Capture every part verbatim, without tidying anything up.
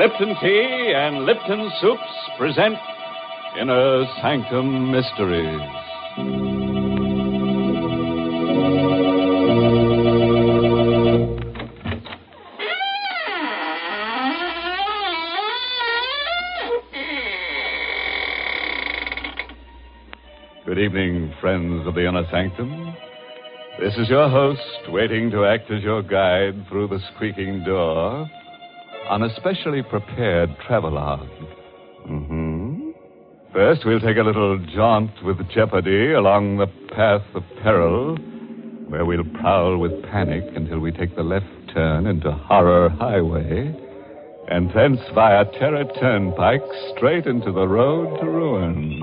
Lipton Tea and Lipton Soups present Inner Sanctum Mysteries. Good evening, friends of the Inner Sanctum. This is your host, waiting to act as your guide through the squeaking door on a specially prepared travelogue. Mm-hmm. First, we'll take a little jaunt with jeopardy along the path of peril, where we'll prowl with panic until we take the left turn into Horror Highway, and thence via Terror Turnpike straight into the road to ruin.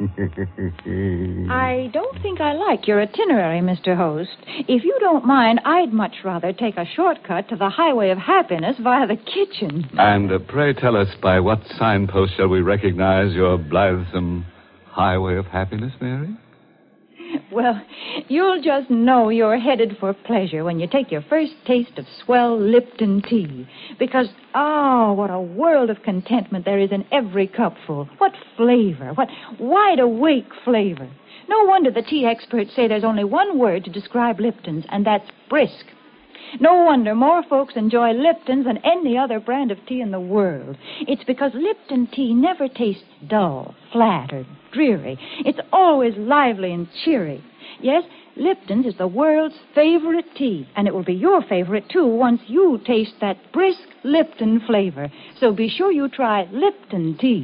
I don't think I like your itinerary, Mister Host. If you don't mind, I'd much rather take a shortcut to the Highway of Happiness via the kitchen. And uh, pray tell us, by what signpost shall we recognize your blithesome Highway of Happiness, Mary? Well, you'll just know you're headed for pleasure when you take your first taste of swell Lipton tea. Because, oh, what a world of contentment there is in every cupful. What flavor, what wide-awake flavor. No wonder the tea experts say there's only one word to describe Lipton's, and that's brisk. No wonder more folks enjoy Lipton's than any other brand of tea in the world. It's because Lipton tea never tastes dull, flat, or dreary. It's always lively and cheery. Yes, Lipton's is the world's favorite tea, and it will be your favorite, too, once you taste that brisk Lipton flavor. So be sure you try Lipton tea.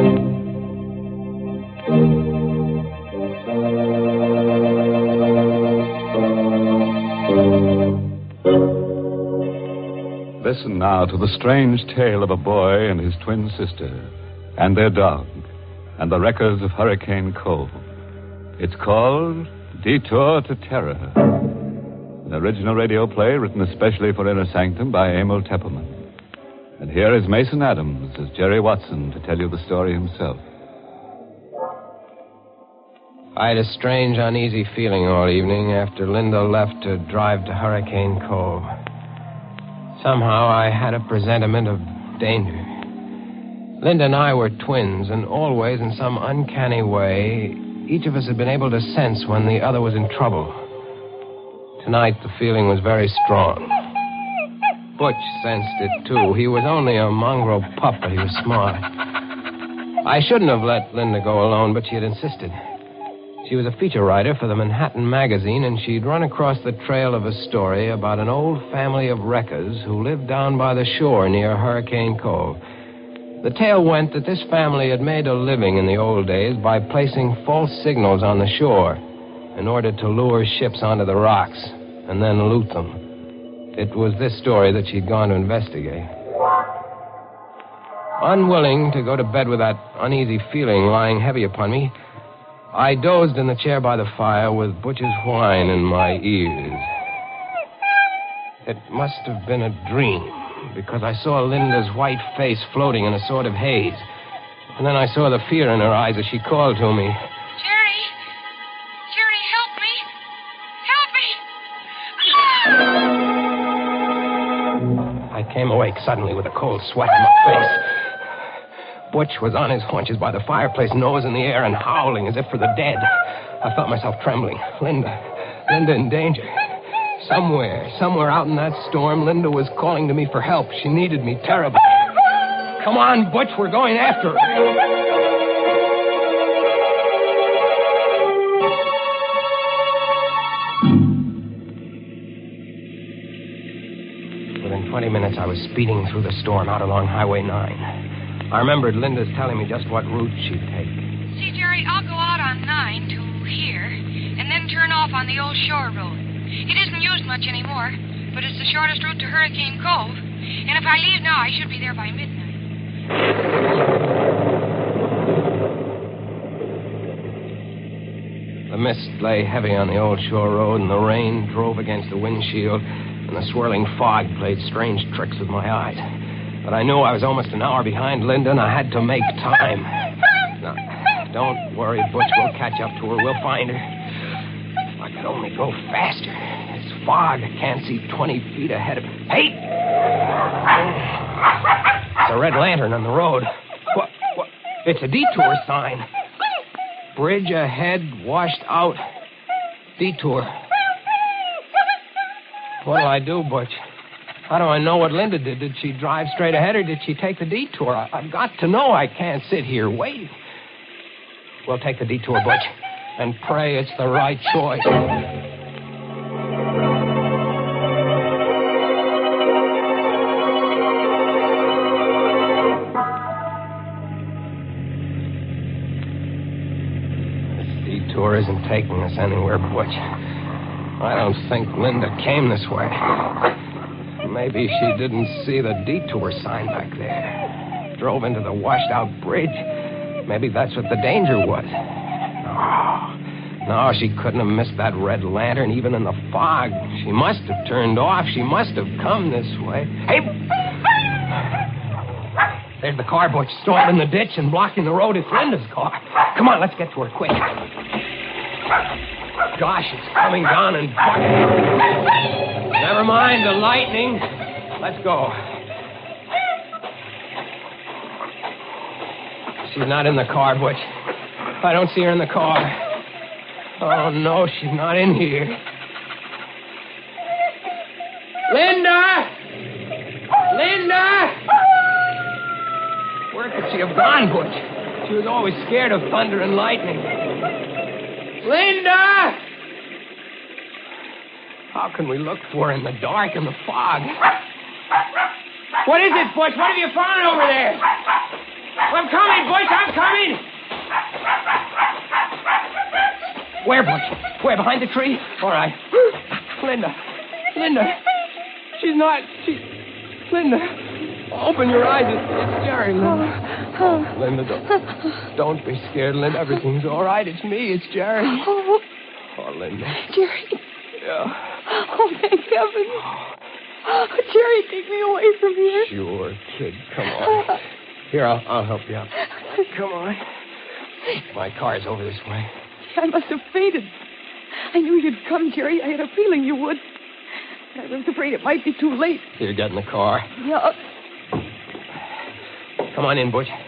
Listen now to the strange tale of a boy and his twin sister, and their dog, and the wreckers of Hurricane Cove. It's called Detour to Terror. An original radio play written especially for Inner Sanctum by Emil Tepperman. And here is Mason Adams as Jerry Watson to tell you the story himself. I had a strange, uneasy feeling all evening after Linda left to drive to Hurricane Cove. Somehow I had a presentiment of danger. Linda and I were twins, and always, in some uncanny way, each of us had been able to sense when the other was in trouble. Tonight, the feeling was very strong. Butch sensed it, too. He was only a mongrel pup, but he was smart. I shouldn't have let Linda go alone, but she had insisted. She was a feature writer for the Manhattan Magazine, and she'd run across the trail of a story about an old family of wreckers who lived down by the shore near Hurricane Cove. The tale went that this family had made a living in the old days by placing false signals on the shore in order to lure ships onto the rocks and then loot them. It was this story that she'd gone to investigate. Unwilling to go to bed with that uneasy feeling lying heavy upon me, I dozed in the chair by the fire with Butch's whine in my ears. It must have been a dream, because I saw Linda's white face floating in a sort of haze. And then I saw the fear in her eyes as she called to me. Jerry! Jerry, help me! Help me! I came awake suddenly with a cold sweat on my face. Butch was on his haunches by the fireplace, nose in the air and howling as if for the dead. I felt myself trembling. Linda, Linda in danger. Somewhere, somewhere out in that storm, Linda was calling to me for help. She needed me terribly. Come on, Butch, we're going after her. Within twenty minutes, I was speeding through the storm out along Highway nine. I remembered Linda's telling me just what route she'd take. See, Jerry, I'll go out on nine to here, and then turn off on the old shore road. It isn't used much anymore, but it's the shortest route to Hurricane Cove. And if I leave now, I should be there by midnight. The mist lay heavy on the old shore road, and the rain drove against the windshield, and the swirling fog played strange tricks with my eyes. But I knew I was almost an hour behind Linda, and I had to make time. Now, don't worry, Butch. We'll catch up to her. We'll find her. If I could only go faster. It's fog. I can't see twenty feet ahead of me. Hey! It's a red lantern on the road. What? What? It's a detour sign. Bridge ahead, washed out. Detour. What'll I do, Butch? How do I know what Linda did? Did she drive straight ahead or did she take the detour? I, I've got to know. I can't sit here waiting. We'll take the detour, Butch, and pray it's the right choice. Detour isn't taking us anywhere, Butch. I don't think Linda came this way. Maybe she didn't see the detour sign back there. Drove into the washed-out bridge. Maybe that's what the danger was. No, no, she couldn't have missed that red lantern even in the fog. She must have turned off. She must have come this way. Hey! There's the car, Butch, stalled in the ditch and blocking the road. It's Linda's car. Come on, let's get to her quick. Gosh, it's coming down and bucking. Never mind the lightning. Let's go. She's not in the car, Butch. I don't see her in the car. Oh, no, she's not in here. Linda! Linda! Where could she have gone, Butch? She was always scared of thunder and lightning. Linda! How can we look for her in the dark and the fog? What is it, Butch? What have you found over there? I'm coming, Butch, I'm coming! Where, Butch? Where, behind the tree? All right. Linda. Linda. She's not... She... Linda. Open your eyes. It's, it's Jerry, Linda. Oh, oh. Linda, don't, don't be scared, Linda. Everything's all right. It's me. It's Jerry. Oh, oh Linda. Jerry. Yeah. Oh, thank heaven. Oh, Jerry, take me away from here. Sure, kid. Come on. Here, I'll, I'll help you up. Come on. My car's over this way. I must have fainted. I knew you'd come, Jerry. I had a feeling you would. I was afraid it might be too late. Here, get in the car. Yeah. Come on in, Butch.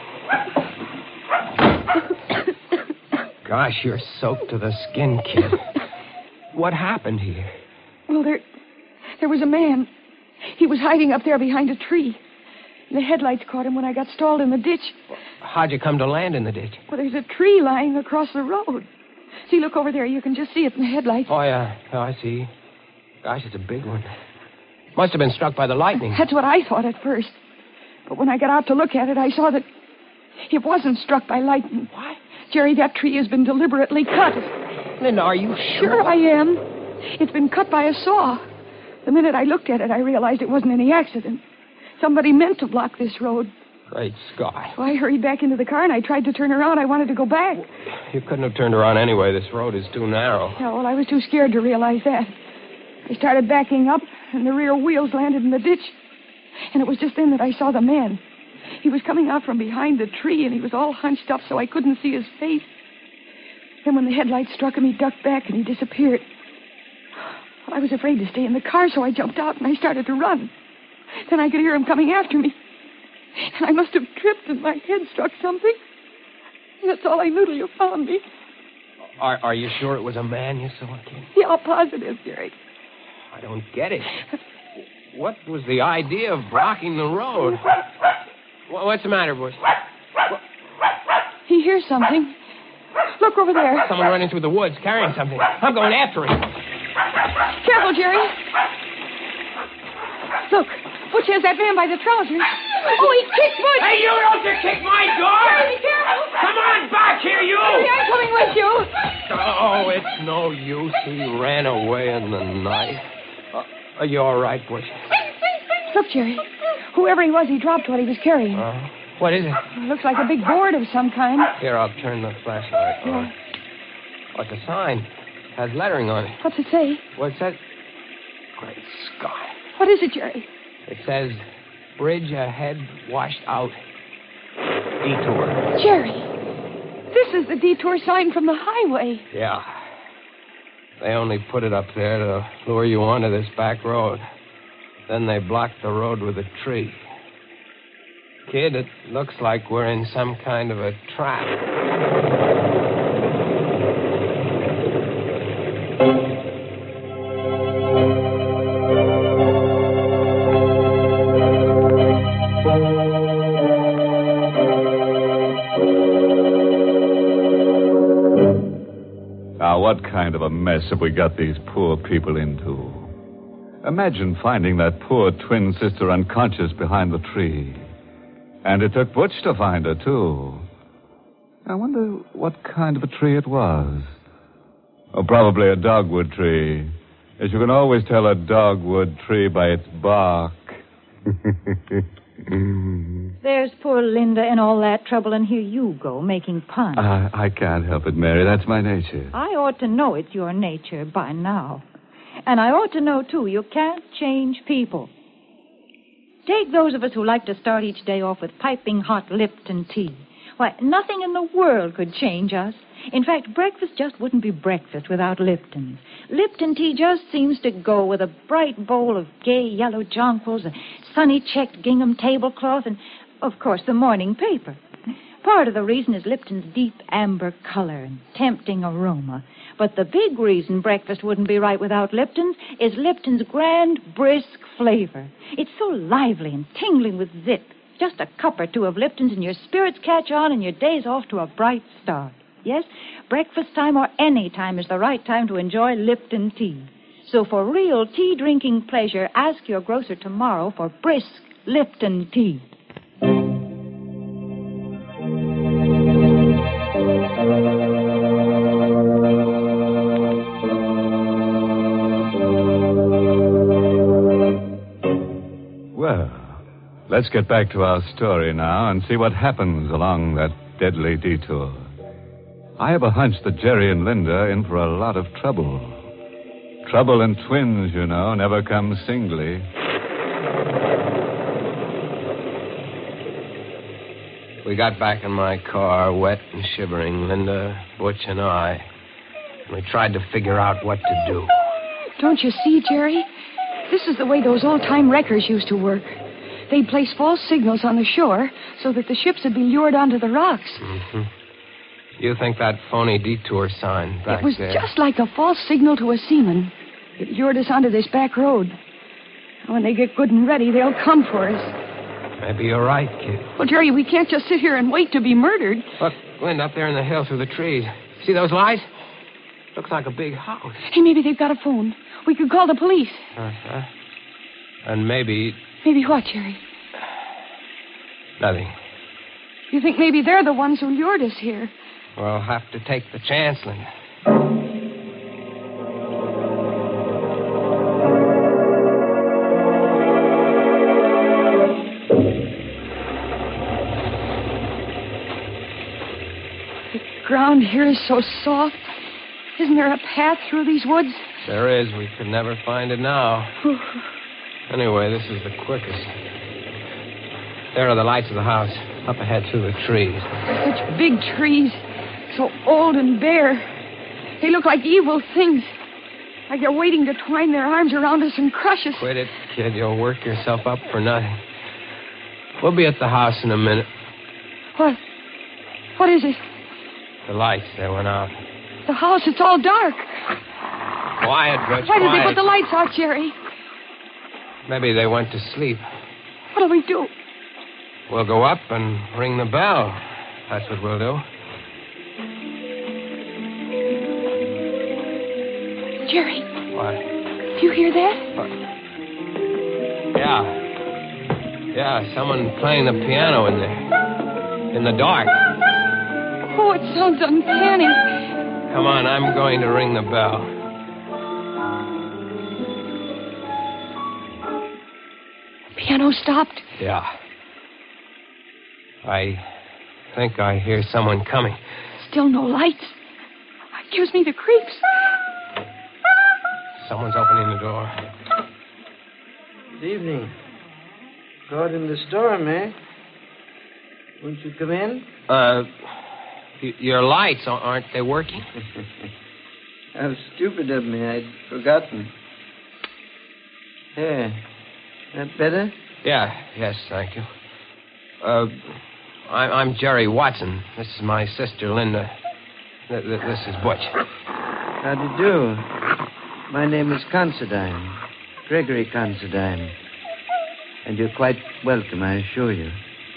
Gosh, you're soaked to the skin, kid. What happened here? Well, there, there was a man. He was hiding up there behind a tree. The headlights caught him when I got stalled in the ditch. How'd you come to land in the ditch? Well, there's a tree lying across the road. See, look over there. You can just see it in the headlights. Oh, yeah. Oh, I see. Gosh, it's a big one. Must have been struck by the lightning. That's what I thought at first. But when I got out to look at it, I saw that it wasn't struck by lightning. What? Jerry, that tree has been deliberately cut. Linda, are you sure? Sure I am. It's been cut by a saw. The minute I looked at it, I realized it wasn't any accident. Somebody meant to block this road. Great Scott. So I hurried back into the car, and I tried to turn around. I wanted to go back. You couldn't have turned around anyway. This road is too narrow. Yeah, well, I was too scared to realize that. I started backing up, and the rear wheels landed in the ditch. And it was just then that I saw the man. He was coming out from behind the tree, and he was all hunched up so I couldn't see his face. Then when the headlights struck him, he ducked back, and he disappeared. Well, I was afraid to stay in the car, so I jumped out, and I started to run. Then I could hear him coming after me. And I must have tripped, and my head struck something. That's all I knew till you found me. Are, are you sure it was a man you saw, kid? Yeah, positive, Jerry. I don't get it. What was the idea of blocking the road? What's the matter, Bush? He hears something. Look over there. Someone running through the woods carrying something. I'm going after him. Careful, Jerry. Look, Butch has that man by the trousers. Oh, he kicked Butch. Hey, you don't you kick my door! Jerry, be careful. Come on back here, you! Jerry, I'm coming with you. Oh, it's no use. He ran away in the night. Uh, are you all right, Butch? Look, Jerry. Whoever he was, he dropped what he was carrying. Uh, what is it? It looks like a big board of some kind. Here, I'll turn the flashlight on. Yeah. Oh, it's a sign. It has lettering on it. What's it say? What's that? Great Scott. What is it, Jerry? It says, bridge ahead, washed out. Detour. Jerry, this is the detour sign from the highway. Yeah. They only put it up there to lure you onto this back road. Then they blocked the road with a tree. Kid, it looks like we're in some kind of a trap. Now, what kind of a mess have we got these poor people into? Imagine finding that poor twin sister unconscious behind the tree. And it took Butch to find her, too. I wonder what kind of a tree it was. Oh, probably a dogwood tree. As you can always tell a dogwood tree by its bark. There's poor Linda in all that trouble, and here you go, making puns. I, I can't help it, Mary. That's my nature. I ought to know it's your nature by now. And I ought to know, too, you can't change people. Take those of us who like to start each day off with piping hot Lipton tea. Why, nothing in the world could change us. In fact, breakfast just wouldn't be breakfast without Lipton. Lipton tea just seems to go with a bright bowl of gay yellow jonquils, a sunny checked gingham tablecloth, and, of course, the morning paper. Part of the reason is Lipton's deep amber color and tempting aroma. But the big reason breakfast wouldn't be right without Lipton's is Lipton's grand, brisk flavor. It's so lively and tingling with zip. Just a cup or two of Lipton's and your spirits catch on and your day's off to a bright start. Yes, breakfast time or any time is the right time to enjoy Lipton tea. So for real tea-drinking pleasure, ask your grocer tomorrow for brisk Lipton tea. Well, let's get back to our story now and see what happens along that deadly detour. I have a hunch that Jerry and Linda are in for a lot of trouble. Trouble and twins, you know, never come singly. We got back in my car, wet and shivering, Linda, Butch, and I. And we tried to figure out what to do. Don't you see, Jerry? This is the way those old-time wreckers used to work. They'd place false signals on the shore so that the ships would be lured onto the rocks. Mm-hmm. You think that phony detour sign back It was there... just like a false signal to a seaman. It lured us onto this back road. When they get good and ready, they'll come for us. Maybe you're right, kid. Well, Jerry, we can't just sit here and wait to be murdered. Look, Linda, up there in the hill through the trees. See those lights? Looks like a big house. Hey, maybe they've got a phone. We could call the police. Uh-huh. And maybe... Maybe what, Jerry? Nothing. You think maybe they're the ones who lured us here? We'll have to take the chance, Linda. The ground here is so soft. Isn't there a path through these woods? There is. We could never find it now. Anyway, this is the quickest. There are the lights of the house, up ahead through the trees. Such big trees. So old and bare. They look like evil things. Like they're waiting to twine their arms around us and crush us. Quit it, kid. You'll work yourself up for nothing. We'll be at the house in a minute. What? What is it? The lights, they went out. The house, it's all dark. Quiet, Butch, Why did quiet. they put the lights out, Jerry? Maybe they went to sleep. What'll we do? We'll go up and ring the bell. That's what we'll do. Jerry. What? Do you hear that? What? Yeah. Yeah, someone playing the piano in there. In the dark. Oh, it sounds uncanny. Come on, I'm going to ring the bell. Piano stopped. Yeah. I think I hear someone coming. Still no lights. It gives me the creeps. Someone's opening the door. Good evening. Caught in the storm, eh? Won't you come in? Uh, y- your lights, aren't they working? How stupid of me. I'd forgotten. There. That better? Yeah, yes, thank you. Uh, I, I'm Jerry Watson. This is my sister, Linda. Th- th- this is Butch. How do you do? My name is Considine. Gregory Considine. And you're quite welcome, I assure you.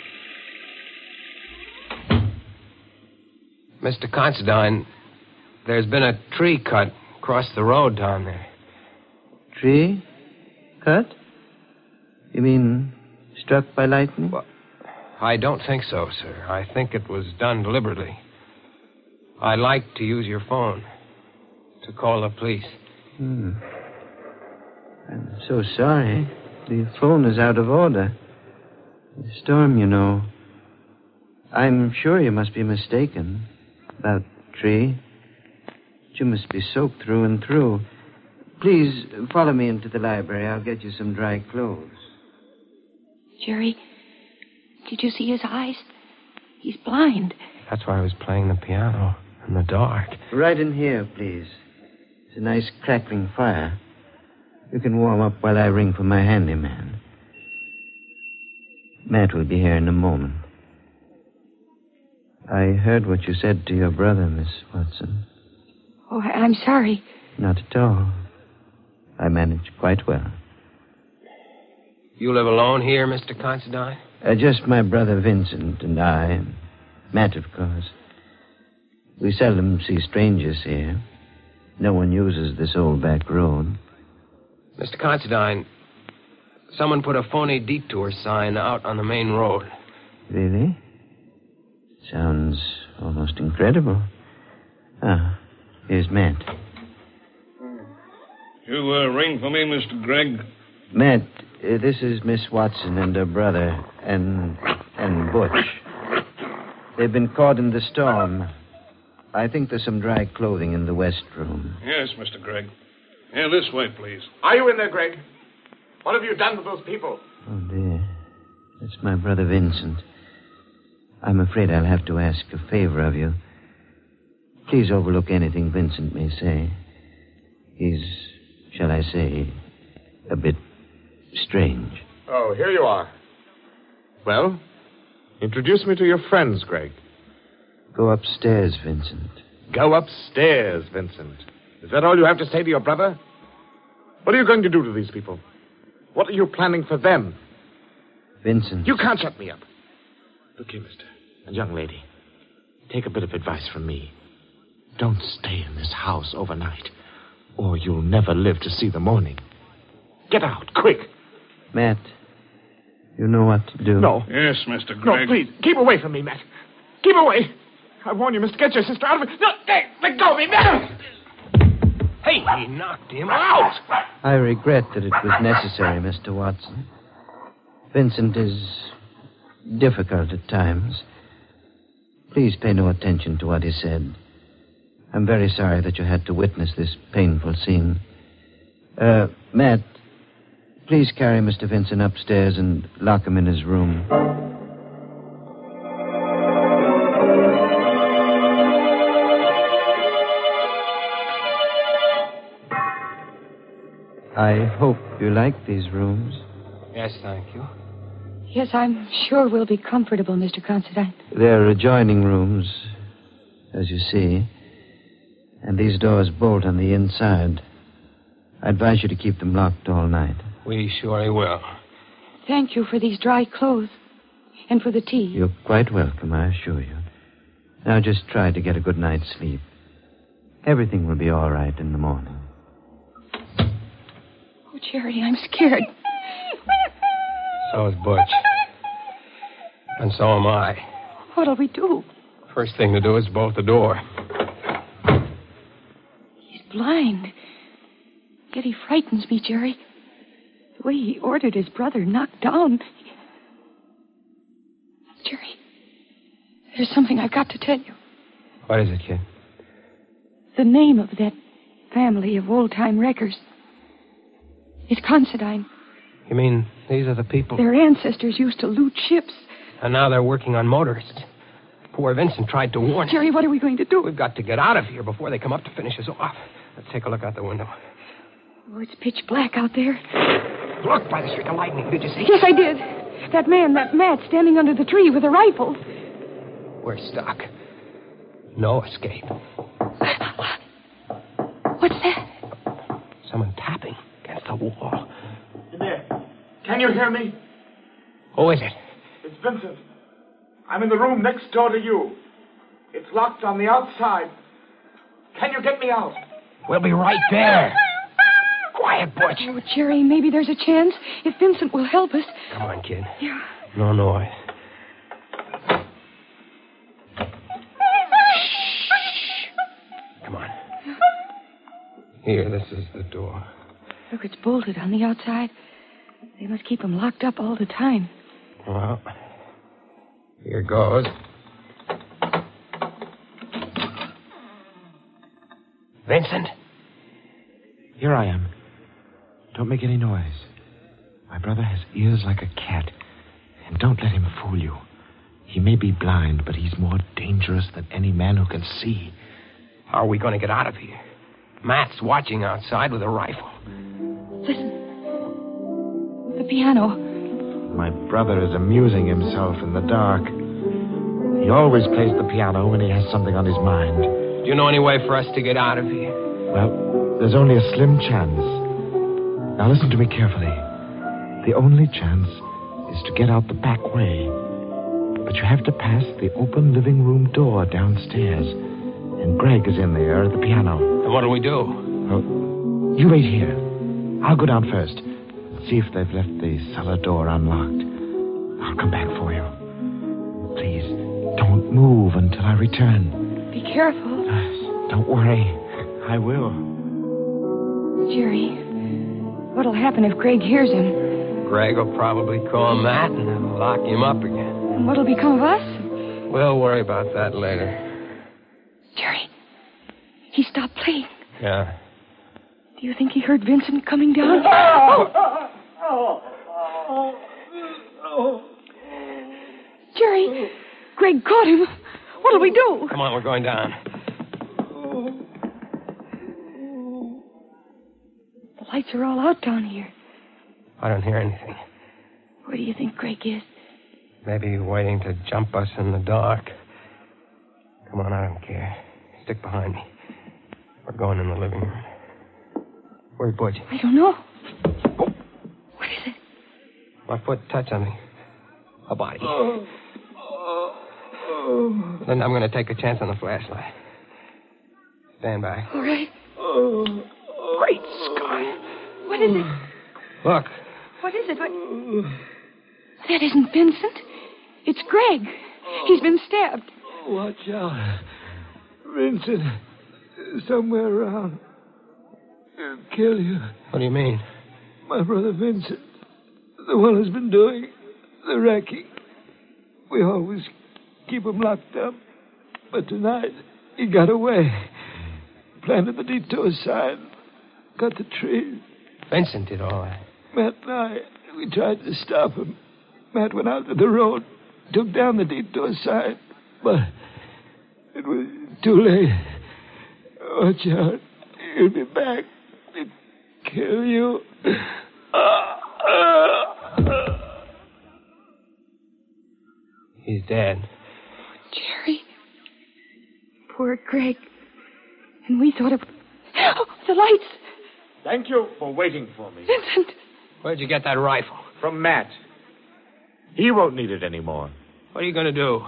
Mister Considine, there's been a tree cut across the road down there. Tree? Cut? You mean struck by lightning? Well, I don't think so, sir. I think it was done deliberately. I'd like to use your phone to call the police. Hmm. I'm so sorry. The phone is out of order. The storm, you know. I'm sure you must be mistaken about the tree. You must be soaked through and through. Please, follow me into the library. I'll get you some dry clothes. Jerry, did you see his eyes? He's blind. That's why I was playing the piano in the dark. Right in here, please. It's a nice crackling fire. You can warm up while I ring for my handyman. Matt will be here in a moment. I heard what you said to your brother, Miss Watson. Oh, I- I'm sorry. Not at all. I managed quite well. You live alone here, Mister Considine? Uh, just my brother Vincent and I, and Matt, of course. We seldom see strangers here. No one uses this old back road. Mister Considine, someone put a phony detour sign out on the main road. Really? Sounds almost incredible. Ah, here's Matt. You uh, ring for me, Mister Gregg? Matt, uh, this is Miss Watson and her brother, and and Butch. They've been caught in the storm. I think there's some dry clothing in the west room. Yes, Mister Gregg. Yeah, this way, please. Are you in there, Greg? What have you done with those people? Oh, dear. That's my brother Vincent. I'm afraid I'll have to ask a favor of you. Please overlook anything Vincent may say. He's, shall I say, a bit strange. Oh, here you are. Well, introduce me to your friends, Greg. Go upstairs, Vincent. Go upstairs, Vincent. Is that all you have to say to your brother? What are you going to do to these people? What are you planning for them? Vincent. You can't shut me up. Look here, mister. And young lady. Take a bit of advice from me. Don't stay in this house overnight, or you'll never live to see the morning. Get out, quick. Matt, you know what to do. No. Yes, Mister No, Gregg. please, keep away from me, Matt. Keep away. I warn you, mister, get your sister out of it. No, hey, let go of me, Matt. Hey, he knocked him Out. I regret that it was necessary, Mister Watson. Vincent is difficult at times. Please pay no attention to what he said. I'm very sorry that you had to witness this painful scene. Uh, Matt, please carry Mister Vincent upstairs and lock him in his room. I hope you like these rooms. Yes, thank you. Yes, I'm sure we'll be comfortable, Mister Considine. They're adjoining rooms, as you see. And these doors bolt on the inside. I advise you to keep them locked all night. We surely will. Thank you for these dry clothes and for the tea. You're quite welcome, I assure you. Now just try to get a good night's sleep. Everything will be all right in the morning. Oh, Jerry, I'm scared. So is Butch. And so am I. What'll we do? First thing to do is bolt the door. He's blind. Yet he frightens me, Jerry. The way he ordered his brother knocked down. Jerry, there's something I've got to tell you. What is it, kid? The name of that family of old-time wreckers is Considine. You mean these are the people? Their ancestors used to loot ships. And now they're working on motorists. Poor Vincent tried to warn us. Jerry, what are we going to do? We've got to get out of here before they come up to finish us off. Let's take a look out the window. Oh, it's pitch black out there. Look, by the streak of lightning, did you see? Yes, I did. That man, that Matt, standing under the tree with a rifle. We're stuck. No escape. What's that? Someone tapping against the wall. In there. Can you hear me? Who is it? It's Vincent. I'm in the room next door to you. It's locked on the outside. Can you get me out? We'll be right there. Quiet, Butch. Oh, Jerry, maybe there's a chance if Vincent will help us. Come on, kid. Yeah. No noise. Come on. Here, this is the door. Look, it's bolted on the outside. They must keep him locked up all the time. Well, here goes. Vincent? Here I am. Don't make any noise. My brother has ears like a cat. And don't let him fool you. He may be blind, but he's more dangerous than any man who can see. How are we going to get out of here? Matt's watching outside with a rifle. Listen. The piano. My brother is amusing himself in the dark. He always plays the piano when he has something on his mind. Do you know any way for us to get out of here? Well, there's only a slim chance. Now listen to me carefully. The only chance is to get out the back way. But you have to pass the open living room door downstairs. And Greg is in there at the piano. And what'll we do? Well, you wait here. I'll go down first. See if they've left the cellar door unlocked. I'll come back for you. Please, don't move until I return. Be careful. Don't worry. I will. Jerry, what'll happen if Greg hears him? Greg will probably call Matt and then lock him up again. And what'll become of us? We'll worry about that later. Jerry, he stopped playing. Yeah. Do you think he heard Vincent coming down? Oh! Jerry, Greg caught him. What'll we do? Come on, we're going down. The lights are all out down here. I don't hear anything. Where do you think Greg is? Maybe waiting to jump us in the dark. Come on, I don't care. Stick behind me. We're going in the living room. Where's Butch? I don't know. What is it? My foot touched something. A body. Then I'm going to take a chance on the flashlight. Stand by. All right. Great Scott. What is it? Look. What is it? What? That isn't Vincent. It's Greg. He's been stabbed. Watch out. Vincent is somewhere around. He'll kill you. What do you mean? My brother Vincent, the one who's been doing the wrecking. We always keep him locked up. But tonight, he got away. Planted the detour sign. Cut the trees. Vincent did all that. Matt and I, we tried to stop him. Matt went out to the road, took down the detour sign. But it was too late. Watch out. He'll be back to kill you. He's dead. Jerry. Poor Greg. And we thought of... Oh, the lights. Thank you for waiting for me. Vincent. Where'd you get that rifle? From Matt. He won't need it anymore. What are you going to do?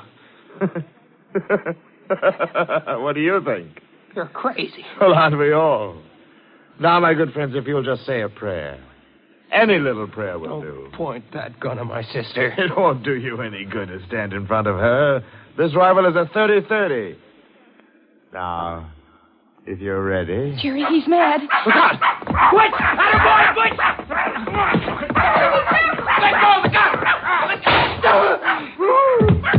What do you think? You're crazy. Well, aren't we all? Now, my good friends, if you'll just say a prayer. Any little prayer will Don't do. point that gun at my sister. It won't do you any good to stand in front of her. This rifle is a thirty thirty. Now, if you're ready... Jerry, he's mad. Look out! Butch! Attaboy, Butch! Let go of the gun! Let go!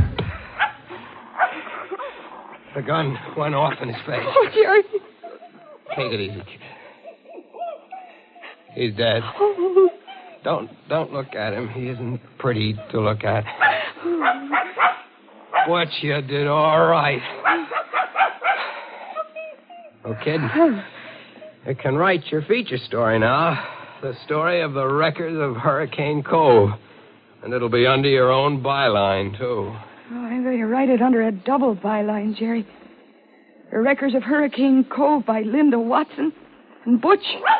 The gun went off in his face. Oh, Jerry. Take it easy, kid. He's dead. Don't don't look at him. He isn't pretty to look at. Butch, you did all right. Oh, kid, you can write your feature story now. The story of the wreckers of Hurricane Cove. And it'll be under your own byline, too. Oh, I'm going to write it under a double byline, Jerry. The Wreckers of Hurricane Cove by Linda Watson and Butch.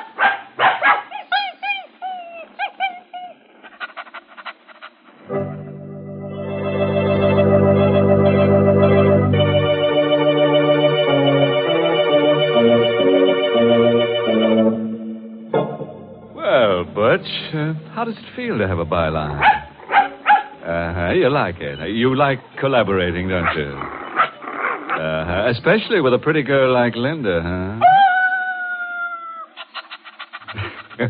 Well, Butch, uh, how does it feel to have a byline? Uh-huh, you like it. You like collaborating, don't you? Uh-huh, especially with a pretty girl like Linda, huh?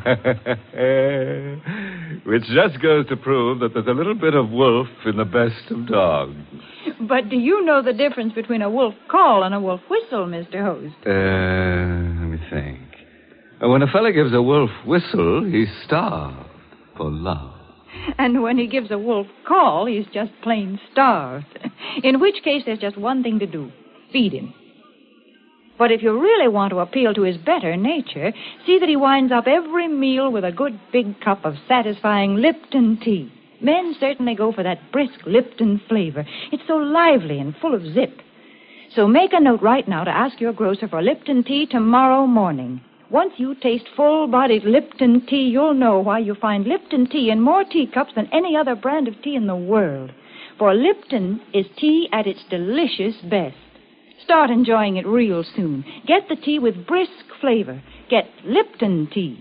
Which just goes to prove that there's a little bit of wolf in the best of dogs. But do you know the difference between a wolf call and a wolf whistle, Mister Host? Uh, let me think. When a fella gives a wolf whistle, he's starved for love. And when he gives a wolf call, he's just plain starved. In which case, there's just one thing to do. Feed him. But if you really want to appeal to his better nature, see that he winds up every meal with a good big cup of satisfying Lipton tea. Men certainly go for that brisk Lipton flavor. It's so lively and full of zip. So make a note right now to ask your grocer for Lipton tea tomorrow morning. Once you taste full-bodied Lipton tea, you'll know why you find Lipton tea in more teacups than any other brand of tea in the world. For Lipton is tea at its delicious best. Start enjoying it real soon. Get the tea with brisk flavor. Get Lipton tea.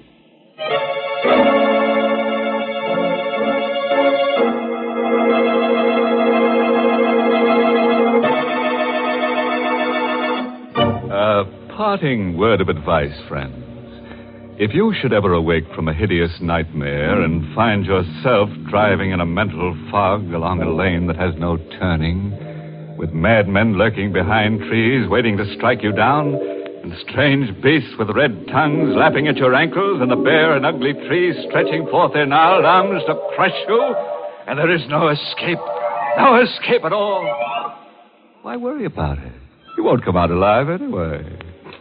A parting word of advice, friends. If you should ever awake from a hideous nightmare and find yourself driving in a mental fog along a lane that has no turning, with madmen lurking behind trees waiting to strike you down, and strange beasts with red tongues lapping at your ankles, and the bare and ugly trees stretching forth their gnarled arms to crush you, and there is no escape, no escape at all, why worry about it? You won't come out alive anyway.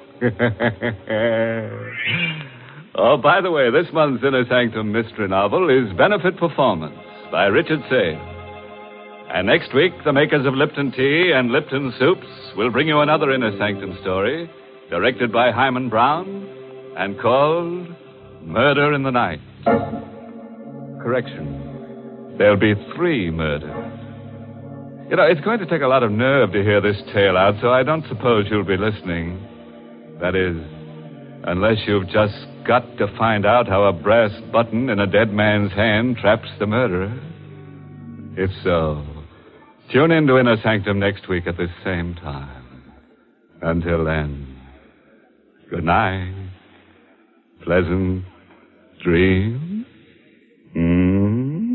Oh, by the way, this month's Inner Sanctum mystery novel is Benefit Performance by Richard Sale. And next week, the makers of Lipton Tea and Lipton Soups will bring you another Inner Sanctum story, directed by Hyman Brown, and called Murder in the Night. Correction. There'll be three murders. You know, it's going to take a lot of nerve to hear this tale out, so I don't suppose you'll be listening. That is, unless you've just got to find out how a brass button in a dead man's hand traps the murderer. If so, tune in to Inner Sanctum next week at this same time. Until then, good night. Pleasant dreams. Hmm?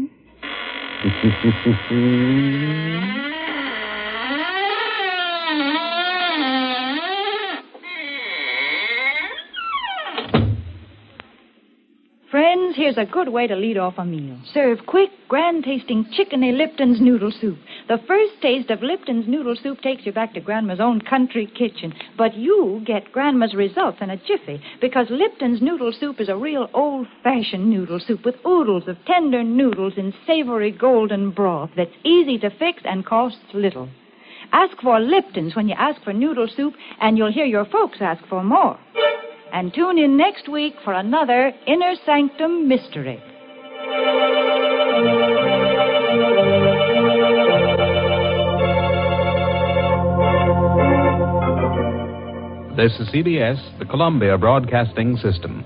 Friends, here's a good way to lead off a meal. Serve quick, grand-tasting chicken-y Lipton's noodle soup. The first taste of Lipton's noodle soup takes you back to Grandma's own country kitchen. But you get Grandma's results in a jiffy, because Lipton's noodle soup is a real old-fashioned noodle soup with oodles of tender noodles in savory golden broth that's easy to fix and costs little. Ask for Lipton's when you ask for noodle soup, and you'll hear your folks ask for more. And tune in next week for another Inner Sanctum mystery. This is C B S, the Columbia Broadcasting System.